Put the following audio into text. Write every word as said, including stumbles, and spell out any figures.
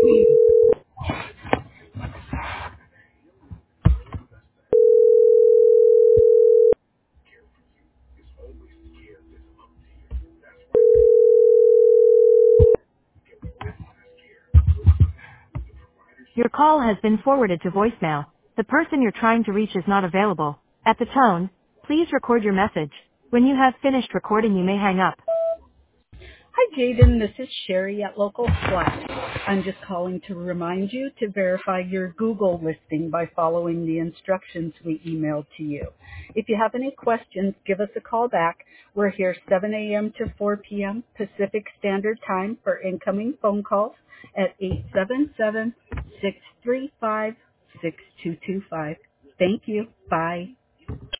Your call has been forwarded to voicemail. The person you're trying to reach is not available. At the tone, please record your message. When you have finished recording, you may hang up. Hi, Jaden. This is Sherry at Local Flat. I'm just calling to remind you to verify your Google listing by following the instructions we emailed to you. If you have any questions, give us a call back. We're here seven a.m. to four p.m. Pacific Standard Time for incoming phone calls at eight seven seven, six three five, six two two five. Thank you. Bye.